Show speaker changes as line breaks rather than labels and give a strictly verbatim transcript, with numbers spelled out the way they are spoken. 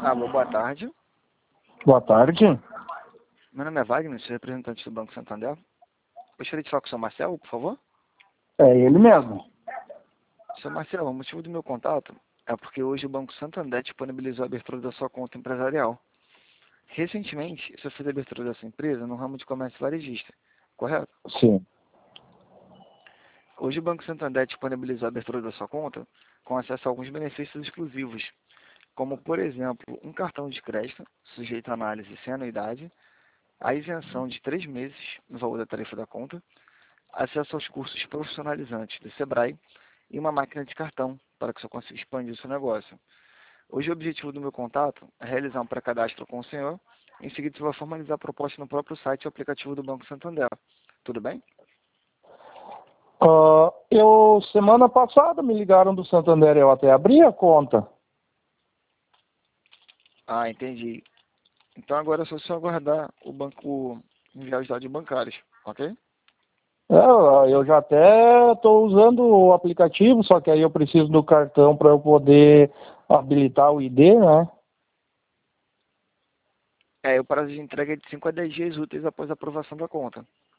Alô, boa tarde.
Boa tarde.
Meu nome é Wagner, sou representante do Banco Santander. Gostaria de falar com o senhor Marcelo, por favor?
É ele mesmo.
Senhor Marcelo, o motivo do meu contato é porque hoje o Banco Santander disponibilizou a abertura da sua conta empresarial. Recentemente, você fez a abertura da sua empresa no ramo de comércio varejista, correto?
Sim.
Hoje o Banco Santander disponibilizou a abertura da sua conta com acesso a alguns benefícios exclusivos, como, por exemplo, um cartão de crédito sujeito à análise sem anuidade, a isenção de três meses no valor da tarifa da conta, acesso aos cursos profissionalizantes do Sebrae e uma máquina de cartão para que o senhor consiga expandir o seu negócio. Hoje o objetivo do meu contato é realizar um pré-cadastro com o senhor, em seguida você vai formalizar a proposta no próprio site e aplicativo do Banco Santander. Tudo bem?
Uh, eu, semana passada, me ligaram do Santander, eu até abri a conta.
Ah, entendi. Então agora é só o senhor aguardar o banco enviar os dados bancários, ok?
É, eu já até estou usando o aplicativo, só que aí eu preciso do cartão para eu poder habilitar o I D, né?
É, o prazo de entrega é de cinco a dez dias úteis após a aprovação da conta.